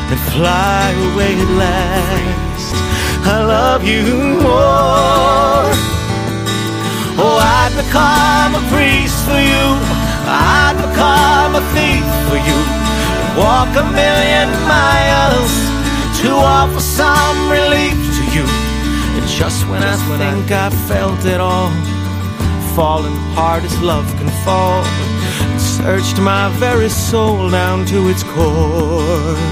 and fly away at last. I love you more. Oh, I'd become a priest for you, I'd become a thief for you, walk 1,000,000 miles to offer some relief to you. And just when I think I've felt it all, falling hard as love can fall, searched my very soul down to its core.